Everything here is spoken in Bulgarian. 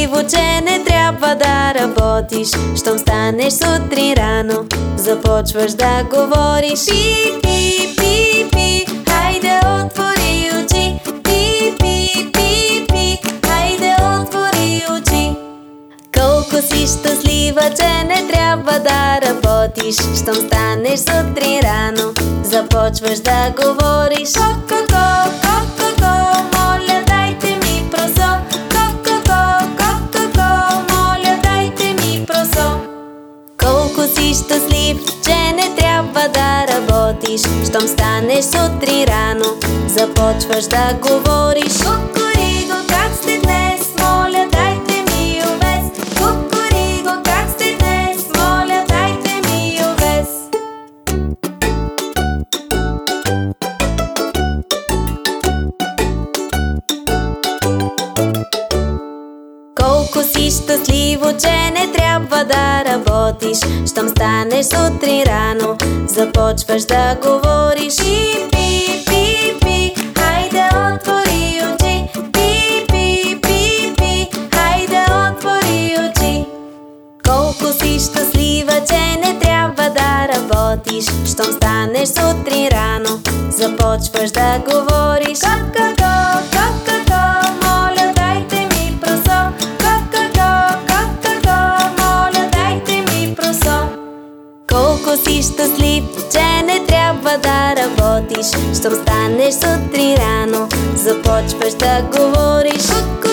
щастливо, че не трябва да работиш. Щом станеш сутрин рано, започваш да говориш. Пи, пи, пи, пи, хайде отвори очи. Пи, пи, пи, пи, хайде отвори очи. Колко си щастлива, че не трябва да работиш. Щом станеш сутрин рано, започваш да говориш. Ко-ко-ко, ко-ко-ко, моля дайте ми просо. Ко-ко-ко, ко-ко-ко, моля дайте ми просо. Колко си щастлив, че не трябва да работиш. Щом станеш сутрин рано, започваш да говориш. Кукуриго, как сте днес, моля дайте ми овес. Кукуриго, как сте днес, моля дайте ми овес. Колко си щастливо, че не трябва да работиш. Щом станеш сутрин рано, започваш да говориш. Пи, пи, пи, пи, хайде отвори очи. Пи, пи, пи, пи, хайде отвори очи. Колко си щастлива, че не трябва да работиш. Щом станеш сутрин рано, започваш да говориш. Ко-ко-ко, ко-ко-ко, моля дайте ми просо. Ко-ко-ко, ко-ко-ко, моля дайте ми просо. Колко си щастлив, че не трябва да работиш. Щом станеш сутрин рано, започваш да говориш.